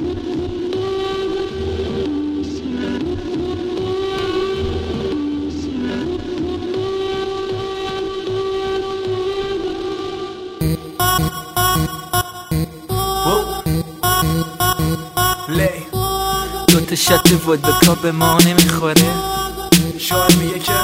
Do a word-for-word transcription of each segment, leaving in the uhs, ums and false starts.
دو تا شات ودکا به ما نمیخوره. شاید میگه که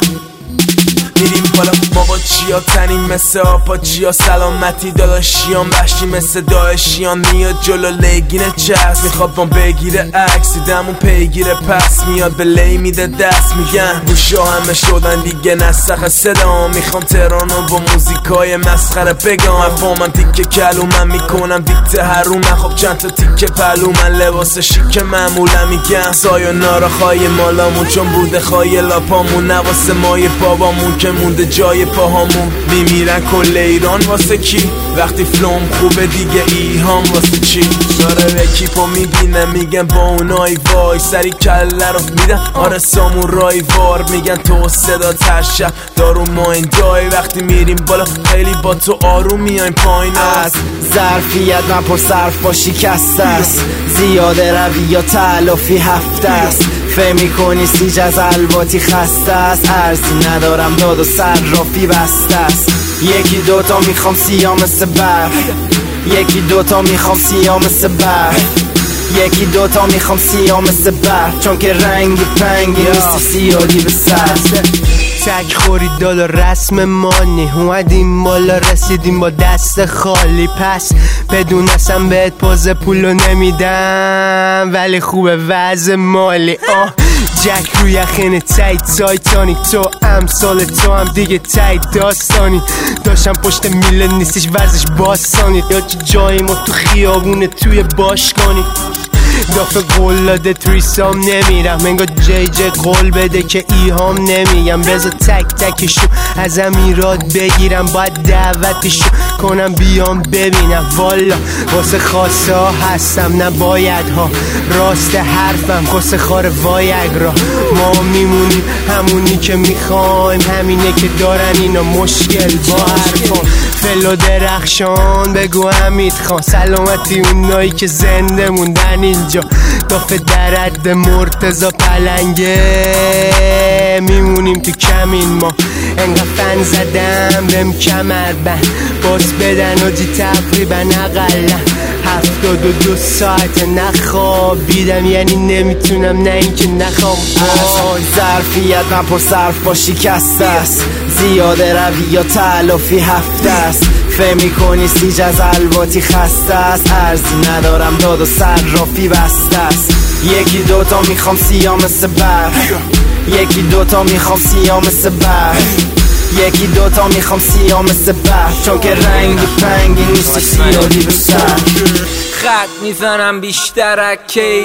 میریم بالا ما با چیا تنیم مثل آپا چیا سلامتی داداشیان وحشی مثل داعشیان میاد جلو لیگین چست میخواد بام بگیره عکس دیدمون پیگیره پس میاد به لی میده دست میگن گوشا همه شدن دیگه نسخ صدا میخوام ترانو با موزیکای مسخره بگم افا من تیکه کلو من میکنم دیکته هرو من خب چند تا تیکه پلو من لباس شیک معمولا میگم سایو نارا خواهی مالامون چون بوده خواهی لاپامون نواسه مای بابامون که مونده جای پاهامون میمیرن کل ایران واسه کی وقتی فلوم خوبه دیگه ایهام واسه چی ساره اکیپو میبینه میگن با اونای وای سری کله رو میدن آره سامورای وار میگن تو صدا ترشب دارو ما این دای وقتی میریم بالا خیلی با تو آروم میایم پایین است ظرفیت من پر صرف با شکست است زیاده روی یا تلافی هفته است فهم میکنی سیج از الواتی خسته است ارزی ندارم داد و صرافی بسته است یکی دوتا میخوام سیاه مثل برف یکی دوتا میخوام سیاه مثل برف یکی دوتا میخوام سیاه مثل برف چون که رنگی پنگی نیستی سیاهی به سر تک خورید دالا رسم مانی اومدیم بالا رسیدیم با دست خالی پس بدونستم بهت پوز پولو نمیدم ولی خوبه وضع مالی آه جک روی یخین تایت تایتانیک تو امثال تو هم دیگه تایت داستانی داشتم پشت میله نیستش ورزش باستانی یا که جایی ما تو خیابونه توی باشگانی دافه قول داده توریسام نمیرم انگار جی جی قول بده که ایهام نمیگم بذار تک تکشو از امیرات بگیرم باید دعوتشو کنم بیام ببینم والا واسه خاصه ها هستم نباید ها راست حرفم خاصه خار وایگ را ما میمونیم همونی که میخوایم همینه که دارن اینا مشکل با حرفان فلو درخشان بگو حمید خان سلامتی اونایی که زنده موندن اینجا دافه درد مرتضا پلنگه میمونیم تو کمین ما انقدر فن زدم بهم کمر بند باز بدن و جی تقریبا اقلم هفتاد و دو ساعت نخوابیدم یعنی نمیتونم نه اینکه نخوام ظرفیت من پر صرف با شکست است زیاده روی یا تلافی هفته است فهم میکنی سیج از الواتی خسته است ارزی ندارم داد و صرافی بسته است یکی دوتا میخوام سیاه مثل برف یکی دوتا میخوام سیاه مثل برف یکی دوتا میخوام سیاه مثل برف چون که رنگی پنگی نیستی سیاهی به سر خط میزنم بیشتر از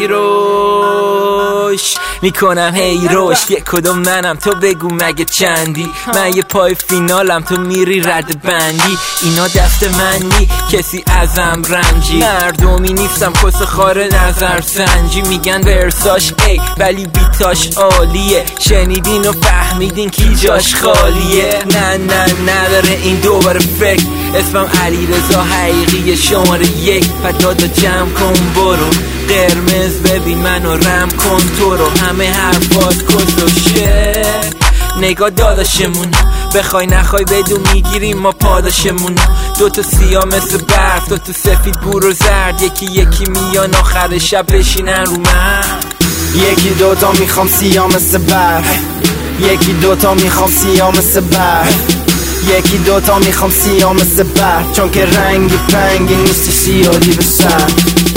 کیروش میکنم هیروش یک کدوم منم تو بگو مگه چندی من یه پای فینالم تو میری رد بندی اینا دست منی کسی ازم رنجی مردمی نیستم کس خار نظر سنجی میگن ورساش ای ولی بیتاش عالیه شنیدین و فهمیدین کی جاش خالیه نه نه نداره این دوباره فکر اسمم علی رضا حقیقی شماره یک پدادا جمع کن برو قرمز ببین منو رم کن تو رو همه حرفات کسوشه نگاه داداشمون بخوای نخوای بدون میگیریم ما پاداشمون دوتا سیاه مثل برف دوتا سفید بور و زرد یکی یکی میان آخر شب بشینن رو من یکی دوتا میخوام سیاه مثل برف یکی دوتا میخوام سیاه مثل برف یکی دوتا میخوام سیاه مثل برف چون که رنگی پنگی نیستی سیاهی به سر